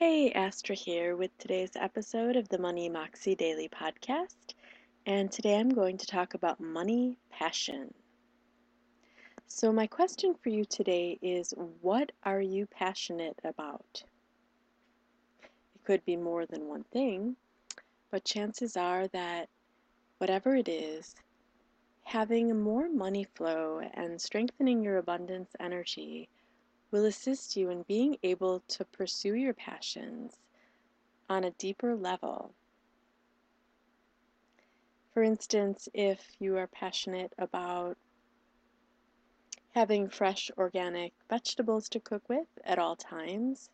Hey, Astra here with today's episode of the Money Moxie Daily Podcast. And today I'm going to talk about money passion. So, my question for you today is, what are you passionate about? It could be more than one thing, but chances are that whatever it is, having more money flow and strengthening your abundance energy will assist you in being able to pursue your passions on a deeper level. For instance, if you are passionate about having fresh organic vegetables to cook with at all times,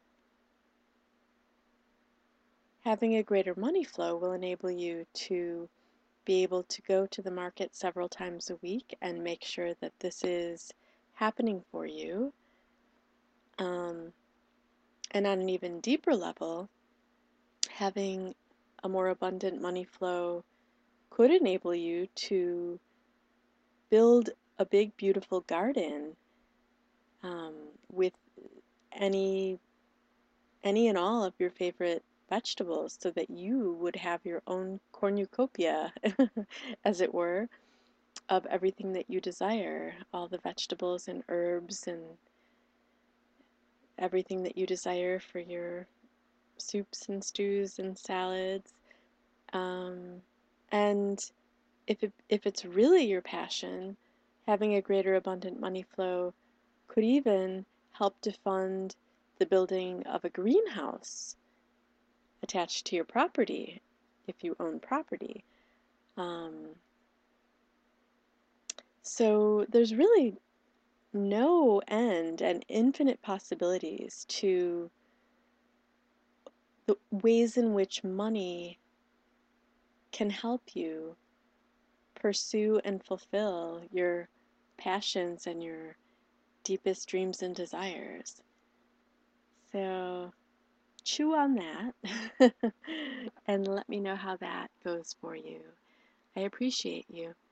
having a greater money flow will enable you to be able to go to the market several times a week and make sure that this is happening for you. And on an even deeper level, having a more abundant money flow could enable you to build a big, beautiful garden with any and all of your favorite vegetables so that you would have your own cornucopia, as it were, of everything that you desire, all the vegetables and herbs and everything that you desire for your soups and stews and salads. And if it's really your passion, having a greater abundant money flow could even help to fund the building of a greenhouse attached to your property if you own property. Um, so there's really no end and infinite possibilities to the ways in which money can help you pursue and fulfill your passions and your deepest dreams and desires. So chew on that and let me know how that goes for you. I appreciate you.